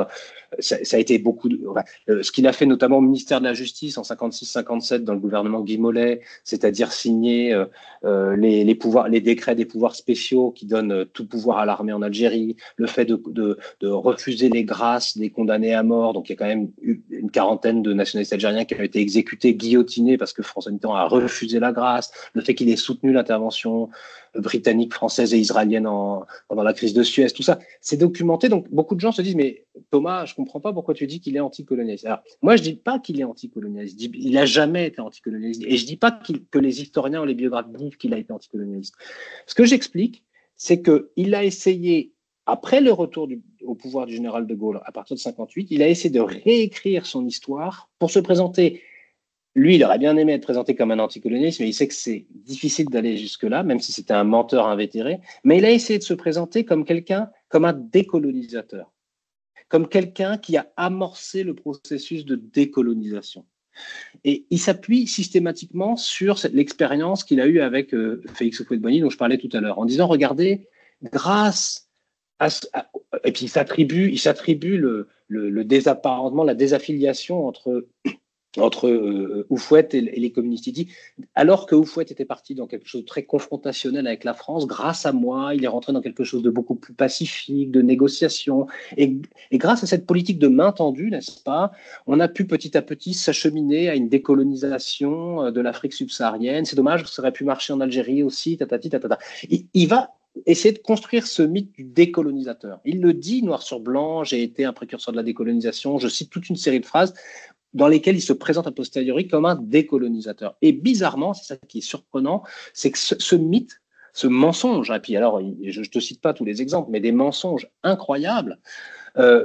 ça, ça a été beaucoup de, enfin, euh, ce qu'il a fait notamment au ministère de la Justice en cinquante-six cinquante-sept dans le gouvernement Guy Mollet, c'est-à-dire signer euh, euh, les, les pouvoirs, les décrets des pouvoirs spéciaux qui donnent euh, tout pouvoir à l'armée en Algérie, le fait de, de, de refuser les grâces des condamnés à mort. Donc il y a quand même eu une quarantaine de nationalistes algériens qui ont été exécutés, guillotinés parce que François Mitterrand a refusé la grâce, le fait qu'il ait soutenu l'intervention britannique, française et israélienne en, pendant la crise de Suez, tout ça, c'est documenté. Donc beaucoup de gens se disent, mais Thomas, je comprends pas pourquoi tu dis qu'il est anticolonialiste. Alors moi, je dis pas qu'il est anticolonialiste, je dis, il a jamais été anticolonialiste, et je dis pas qu'il, que les historiens ou les biographes disent qu'il a été anticolonialiste. Ce que j'explique, c'est qu'il a essayé, après le retour du, au pouvoir du général de Gaulle à partir de cinquante-huit, il a essayé de réécrire son histoire pour se présenter. Lui, il aurait bien aimé être présenté comme un anticolonialiste, mais il sait que c'est difficile d'aller jusque-là, même si c'était un menteur invétéré. Mais il a essayé de se présenter comme quelqu'un, comme un décolonisateur, comme quelqu'un qui a amorcé le processus de décolonisation. Et il s'appuie systématiquement sur cette, l'expérience qu'il a eue avec euh, Félix Houphouët-Boigny, dont je parlais tout à l'heure, en disant, regardez, grâce à, à et puis il s'attribue, il s'attribue le, le, le désapparentement, la désaffiliation entre entre euh, Houphouët et, et les communistes. Il dit, alors que Houphouët était parti dans quelque chose de très confrontationnel avec la France, grâce à moi, il est rentré dans quelque chose de beaucoup plus pacifique, de négociation. Et, et grâce à cette politique de main tendue, n'est-ce pas, on a pu petit à petit s'acheminer à une décolonisation de l'Afrique subsaharienne. C'est dommage, ça aurait pu marcher en Algérie aussi, tatati, tatata. Il, il va essayer de construire ce mythe du décolonisateur. Il le dit noir sur blanc, j'ai été un précurseur de la décolonisation, je cite toute une série de phrases dans lesquels il se présente a posteriori comme un décolonisateur. Et bizarrement, c'est ça qui est surprenant, c'est que ce, ce mythe, ce mensonge, et puis alors, je ne te cite pas tous les exemples, mais des mensonges incroyables, euh,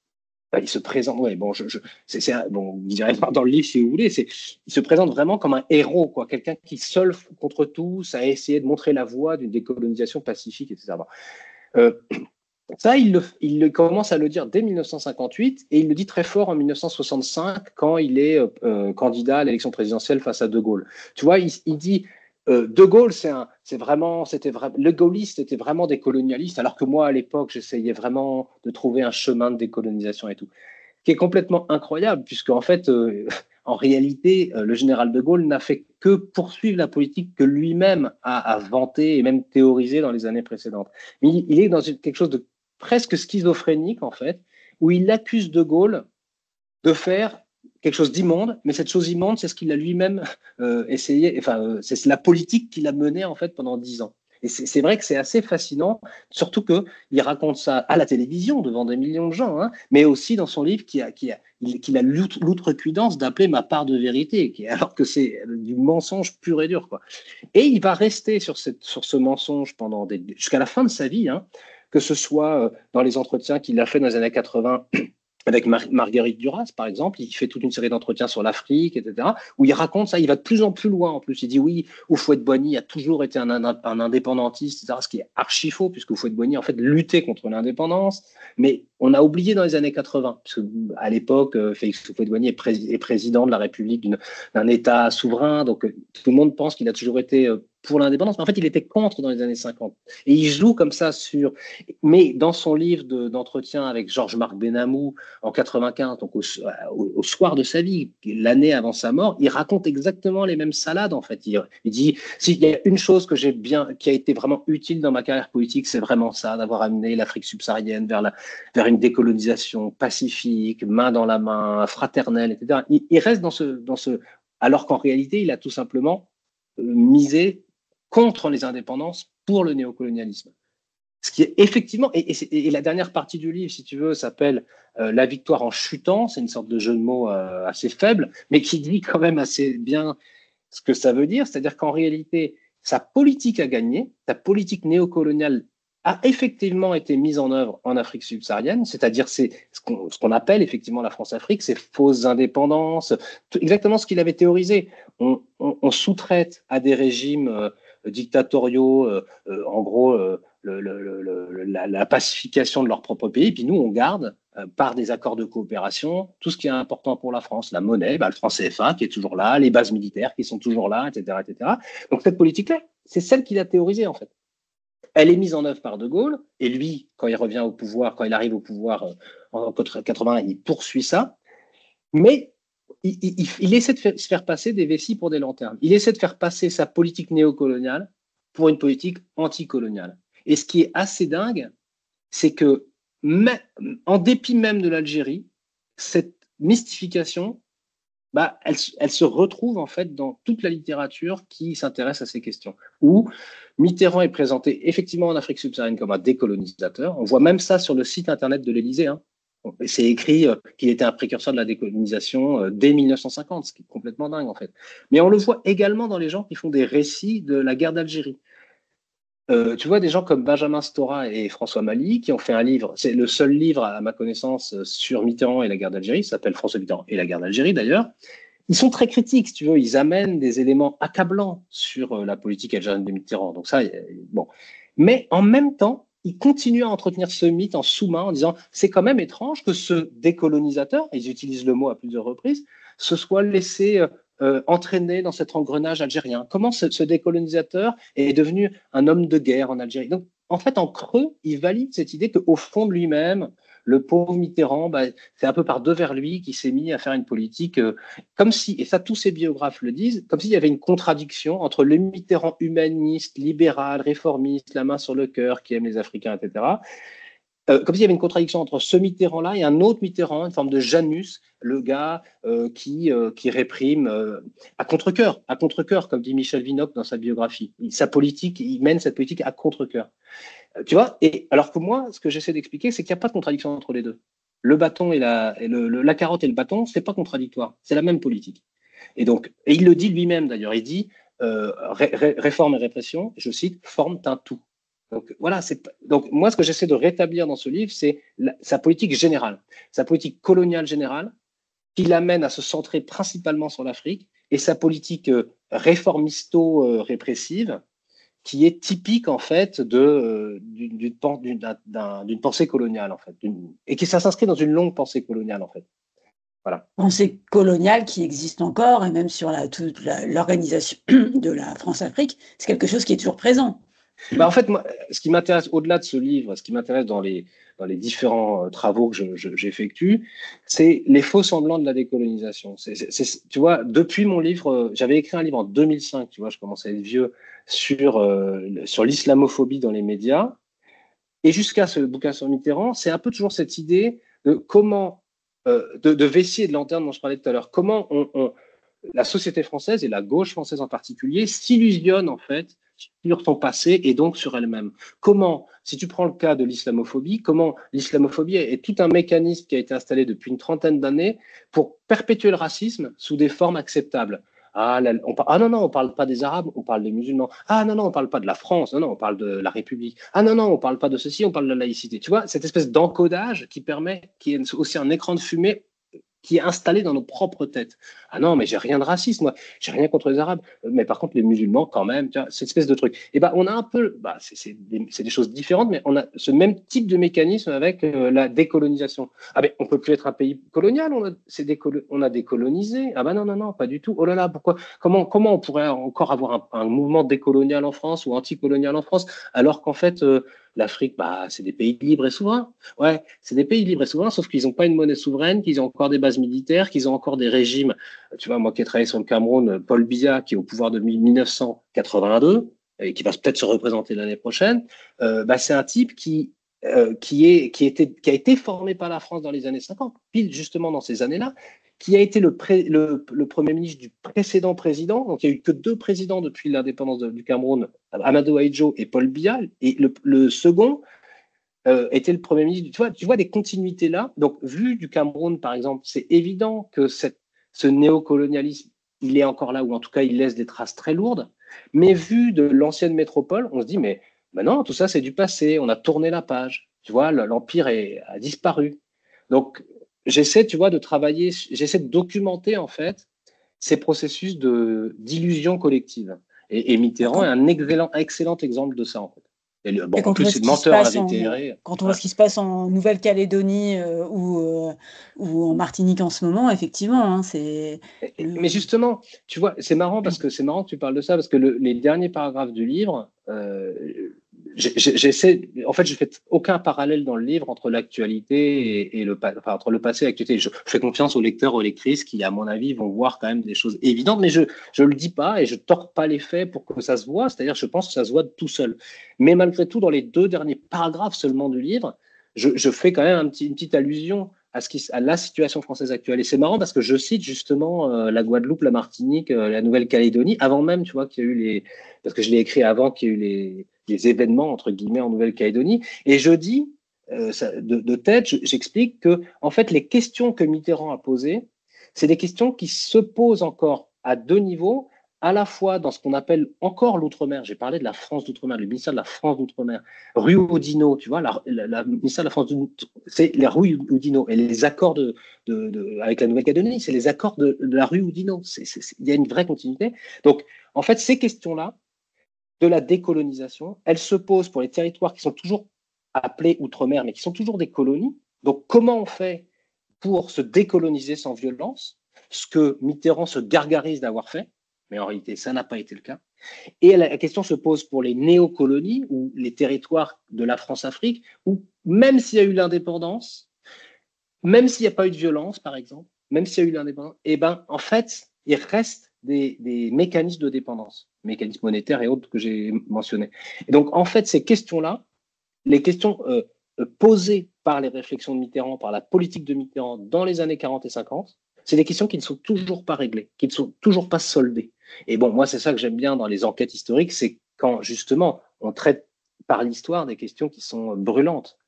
il se présente, ouais, bon, je, je, c'est, c'est, bon, vous direz dans le livre si vous voulez, c'est, il se présente vraiment comme un héros, quoi, quelqu'un qui seul contre tous a essayé de montrer la voie d'une décolonisation pacifique, et cetera. Euh, Ça, il, le, il le commence à le dire dès mille neuf cent cinquante-huit et il le dit très fort en mille neuf cent soixante-cinq quand il est euh, candidat à l'élection présidentielle face à De Gaulle. Tu vois, il, il dit euh, De Gaulle, c'est, un, c'est vraiment, c'était vrai, le gaulliste était vraiment des colonialistes, alors que moi, à l'époque, j'essayais vraiment de trouver un chemin de décolonisation et tout. Ce qui est complètement incroyable, puisque en fait, euh, en réalité, euh, le général de Gaulle n'a fait que poursuivre la politique que lui-même a, a vantée et même théorisée dans les années précédentes. Mais il, il est dans une, quelque chose de presque schizophrénique, en fait, où il accuse De Gaulle de faire quelque chose d'immonde, mais cette chose immonde, c'est ce qu'il a lui-même euh, essayé, enfin, euh, c'est la politique qu'il a menée, en fait, pendant dix ans. Et c'est, c'est vrai que c'est assez fascinant, surtout qu'il raconte ça à la télévision, devant des millions de gens, hein, mais aussi dans son livre qui a, qui a, qu'il a l'outrecuidance d'appeler Ma part de vérité, qui, alors que c'est du mensonge pur et dur, quoi. Et il va rester sur, cette, sur ce mensonge pendant des, jusqu'à la fin de sa vie, hein, que ce soit dans les entretiens qu'il a fait dans les années quatre-vingts avec Mar- Marguerite Duras, par exemple, il fait toute une série d'entretiens sur l'Afrique, et cetera, où il raconte ça, il va de plus en plus loin en plus. Il dit oui, Houphouët-Boigny a toujours été un, un, un indépendantiste, et cetera, ce qui est archi faux, puisque Houphouët-Boigny, en fait, luttait contre l'indépendance, mais on a oublié dans les années quatre-vingts, puisque à l'époque, Félix Houphouët-Boigny est, pré- est président de la République d'une, d'un État souverain, donc tout le monde pense qu'il a toujours été pour l'indépendance, mais en fait, il était contre dans les années cinquante. Et il joue comme ça sur... Mais dans son livre de, d'entretien avec Georges-Marc Benamou, en quatre-vingt-quinze, donc au, au, au soir de sa vie, l'année avant sa mort, il raconte exactement les mêmes salades, en fait. Il, il dit, s'il y a une chose que j'ai bien, qui a été vraiment utile dans ma carrière politique, c'est vraiment ça, d'avoir amené l'Afrique subsaharienne vers, la, vers une décolonisation pacifique, main dans la main, fraternelle, et cetera. Il, il reste dans ce, dans ce... Alors qu'en réalité, il a tout simplement misé contre les indépendances pour le néocolonialisme. Ce qui est effectivement, et, et, et la dernière partie du livre, si tu veux, s'appelle euh, La victoire en chutant. C'est une sorte de jeu de mots euh, assez faible, mais qui dit quand même assez bien ce que ça veut dire. C'est-à-dire qu'en réalité, sa politique a gagné, sa politique néocoloniale a effectivement été mise en œuvre en Afrique subsaharienne, c'est-à-dire c'est ce qu'on, ce qu'on appelle effectivement la France-Afrique, ces fausses indépendances, tout, exactement ce qu'il avait théorisé. On, on, on sous-traite à des régimes euh, dictatoriaux, euh, euh, en gros, euh, le, le, le, la, la pacification de leur propre pays, puis nous, on garde, euh, par des accords de coopération, tout ce qui est important pour la France, la monnaie, bah, le franc C F A qui est toujours là, les bases militaires qui sont toujours là, et cetera, et cetera. Donc cette politique-là, c'est celle qu'il a théorisée, en fait. Elle est mise en œuvre par De Gaulle, et lui, quand il revient au pouvoir, quand il arrive au pouvoir euh, en quatre-vingt, il poursuit ça, mais il, il, il essaie de faire, se faire passer des vessies pour des lanternes. Il essaie de faire passer sa politique néocoloniale pour une politique anticoloniale. Et ce qui est assez dingue, c'est que, en dépit même de l'Algérie, cette mystification, bah, elle, elle, se retrouve en fait dans toute la littérature qui s'intéresse à ces questions. Où Mitterrand est présenté effectivement en Afrique subsaharienne comme un décolonisateur. On voit même ça sur le site internet de l'Élysée. Hein. C'est écrit euh, qu'il était un précurseur de la décolonisation euh, dès mille neuf cent cinquante, ce qui est complètement dingue en fait. Mais on le voit également dans les gens qui font des récits de la guerre d'Algérie. Euh, tu vois des gens comme Benjamin Stora et François Mali qui ont fait un livre, c'est le seul livre à ma connaissance sur Mitterrand et la guerre d'Algérie, ça s'appelle François Mitterrand et la guerre d'Algérie d'ailleurs. Ils sont très critiques, si tu veux, ils amènent des éléments accablants sur euh, la politique algérienne de Mitterrand. Donc ça, euh, bon. Mais en même temps, ils continuent à entretenir ce mythe en sous-main en disant c'est quand même étrange que ce décolonisateur, ils utilisent le mot à plusieurs reprises, se soit laissé euh, euh, entraîner dans cet engrenage algérien. Comment ce, ce décolonisateur est devenu un homme de guerre en Algérie? Donc, en fait, en creux, il valide cette idée qu'au fond de lui-même, le pauvre Mitterrand, bah, c'est un peu par devers lui qui s'est mis à faire une politique euh, comme si, et ça tous ses biographes le disent, comme s'il y avait une contradiction entre le Mitterrand humaniste, libéral, réformiste, la main sur le cœur, qui aime les Africains, et cetera. Euh, comme s'il y avait une contradiction entre ce Mitterrand-là et un autre Mitterrand, une forme de Janus, le gars euh, qui, euh, qui réprime euh, à contre-cœur, à contre-cœur, comme dit Michel Vinocq dans sa biographie. Il, sa politique, il mène cette politique à contre-cœur. Tu vois, et alors que moi, ce que j'essaie d'expliquer, c'est qu'il n'y a pas de contradiction entre les deux. Le bâton et la, et le, le, la carotte et le bâton, c'est pas contradictoire, c'est la même politique. Et donc, et il le dit lui-même d'ailleurs, il dit euh, ré, ré, réforme et répression, je cite, forment un tout. Donc voilà, c'est donc moi ce que j'essaie de rétablir dans ce livre, c'est la, sa politique générale, sa politique coloniale générale, qui l'amène à se centrer principalement sur l'Afrique, et sa politique euh, réformisto-répressive, qui est typique en fait de d'une, d'une, d'une, d'une pensée coloniale en fait, et qui ça s'inscrit dans une longue pensée coloniale en fait. Voilà.
Pensée coloniale qui existe encore, et même sur la, toute la, l'organisation de la France-Afrique, c'est quelque chose qui est toujours présent.
Bah en fait, moi, ce qui m'intéresse au-delà de ce livre, ce qui m'intéresse dans les, dans les différents euh, travaux que je, je, j'effectue, c'est les faux semblants de la décolonisation. C'est, c'est, c'est, tu vois, depuis mon livre, euh, j'avais écrit un livre en deux mille cinq, tu vois, je commençais à être vieux, sur, euh, sur l'islamophobie dans les médias. Et jusqu'à ce bouquin sur Mitterrand, c'est un peu toujours cette idée de comment, euh, de, de vessie et de lanterne dont je parlais tout à l'heure, comment on, on, la société française et la gauche française en particulier s'illusionne en fait sur son passé et donc sur elle-même. Comment, si tu prends le cas de l'islamophobie, comment l'islamophobie est tout un mécanisme qui a été installé depuis une trentaine d'années pour perpétuer le racisme sous des formes acceptables. Ah, là, on par... ah non, non, on parle pas des Arabes, on parle des musulmans. Ah non, non, on parle pas de la France, non, non, on parle de la République. Ah non, non, on parle pas de ceci, on parle de la laïcité. Tu vois, cette espèce d'encodage qui permet, qui est aussi un écran de fumée qui est installé dans nos propres têtes. Ah non, mais j'ai rien de raciste, moi. J'ai rien contre les Arabes. Mais par contre, les musulmans, quand même, tu vois, cette espèce de truc. Et ben, on a un peu, bah, c'est, c'est, des, c'est des choses différentes, mais on a ce même type de mécanisme avec euh, la décolonisation. Ah ben, on peut plus être un pays colonial, on a, c'est décolo- on a décolonisé. Ah ben non, non, non, pas du tout. Oh là là, pourquoi, comment, comment on pourrait encore avoir un, un mouvement décolonial en France ou anticolonial en France, alors qu'en fait, euh, l'Afrique, bah, c'est des pays libres et souverains. Ouais, c'est des pays libres et souverains, sauf qu'ils n'ont pas une monnaie souveraine, qu'ils ont encore des bases militaires, qu'ils ont encore des régimes. Tu vois, moi qui ai travaillé sur le Cameroun, Paul Biya, qui est au pouvoir depuis mille neuf cent quatre-vingt-deux, et qui va peut-être se représenter l'année prochaine, euh, bah, c'est un type qui, euh, qui, est, qui, était, qui a été formé par la France dans les années cinquante, pile justement dans ces années-là, qui a été le, pré, le, le premier ministre du précédent président. Donc, il n'y a eu que deux présidents depuis l'indépendance de, du Cameroun, Amadou Ahidjo et Paul Biya. Et le, le second euh, était le premier ministre. Tu vois, tu vois des continuités là. Donc, vu du Cameroun, par exemple, c'est évident que cette, ce néocolonialisme, il est encore là, ou en tout cas, il laisse des traces très lourdes. Mais vu de l'ancienne métropole, on se dit, mais, mais non, tout ça, c'est du passé. On a tourné la page. Tu vois, l'empire est, a disparu. Donc, j'essaie, tu vois, de travailler, j'essaie de documenter, en fait, ces processus de, d'illusion collective. Et, et Mitterrand
quand,
est un excellent, excellent exemple de ça, en fait. Et le, bon,
et
en
quand on
plus,
voit
c'est
ce
le
qui se
menteur
passe en,
invétéré.
quand on voit
Voilà.
ce qui se passe en Nouvelle-Calédonie euh, ou, euh, ou en Martinique en ce moment, effectivement, hein, c'est le...
Mais justement, tu vois, c'est marrant parce que c'est marrant que tu parles de ça parce que le, les derniers paragraphes du livre, euh, j'essaie, en fait, je fais aucun parallèle dans le livre entre l'actualité et, et le, enfin, entre le passé et l'actualité. Je fais confiance aux lecteurs, aux lectrices qui, à mon avis, vont voir quand même des choses évidentes, mais je je le dis pas et je tords pas les faits pour que ça se voit. C'est-à-dire, je pense que ça se voit tout seul. Mais malgré tout, dans les deux derniers paragraphes seulement du livre, je, je fais quand même un petit, une petite allusion à, ce qui, à la situation française actuelle. Et c'est marrant parce que je cite justement euh, la Guadeloupe, la Martinique, euh, la Nouvelle-Calédonie, avant même, tu vois, qu'il y a eu les, parce que je l'ai écrit avant qu'il y ait eu les des événements entre guillemets en Nouvelle-Calédonie. Et je dis euh, ça, de, de tête, j'explique que en fait les questions que Mitterrand a posées, c'est des questions qui se posent encore à deux niveaux, à la fois dans ce qu'on appelle encore l'outre-mer. J'ai parlé de la France d'outre-mer, le ministère de la France d'outre-mer, rue Oudinot, tu vois, la, la, la ministère de la France d'outre-mer, c'est la rue Oudinot et les accords de, de, de avec la Nouvelle-Calédonie, c'est les accords de, de la rue Oudinot. Il y a une vraie continuité. Donc en fait ces questions-là de la décolonisation, elle se pose pour les territoires qui sont toujours appelés outre-mer, mais qui sont toujours des colonies. Donc, comment on fait pour se décoloniser sans violence, ce que Mitterrand se gargarise d'avoir fait, mais en réalité, ça n'a pas été le cas. Et la question se pose pour les néocolonies, ou les territoires de la France-Afrique, où même s'il y a eu l'indépendance, même s'il n'y a pas eu de violence, par exemple, même s'il y a eu l'indépendance, eh ben, en fait, il reste des, des mécanismes de dépendance, mécanismes monétaires et autres que j'ai mentionnés. Et donc, en fait, ces questions-là, les questions euh, posées par les réflexions de Mitterrand, par la politique de Mitterrand dans les années quarante et cinquante, c'est des questions qui ne sont toujours pas réglées, qui ne sont toujours pas soldées. Et bon, moi, c'est ça que j'aime bien dans les enquêtes historiques, c'est quand, justement, on traite par l'histoire des questions qui sont brûlantes.